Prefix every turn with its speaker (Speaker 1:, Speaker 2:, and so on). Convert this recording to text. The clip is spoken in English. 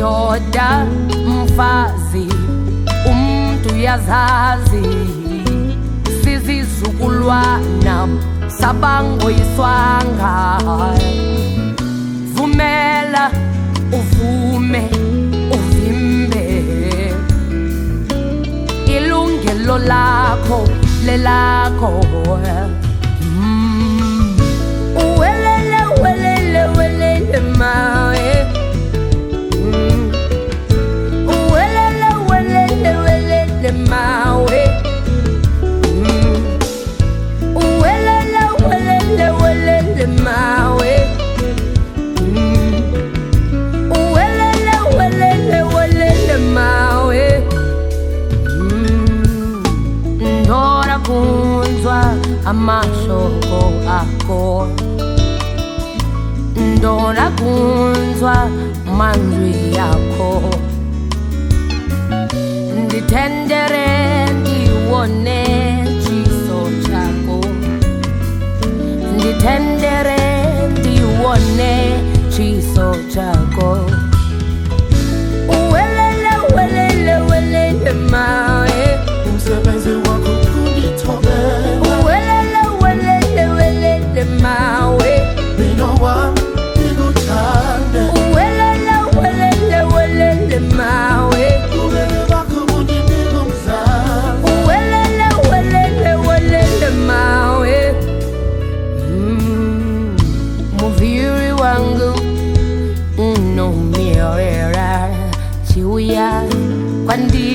Speaker 1: ndoda mfazi umuntu yazazi sizizukulwana sabangoyiswanga vumela uvume uvimbe ilungelo lakho lelakho uwelele welele welele mae uwelele welele welele mawe uwelele welele welele mawe uwelele welele welele mawe ndora kunzwa amashoko akho ndora kunzwa manzwi yakho nditendere ndiwone chiso chako nditendere ndiwone chiso chako uwelele welele welele mae
Speaker 2: umsebenzi wakho kungithobela
Speaker 1: uwelele welele welele mawe
Speaker 2: mina wami ngikuthande
Speaker 1: uwelele welele welele mawe
Speaker 2: ubele bakho bunginika umdlalo
Speaker 1: uwelele welele welele mawe muviri wangu unomierera chiuya kwandi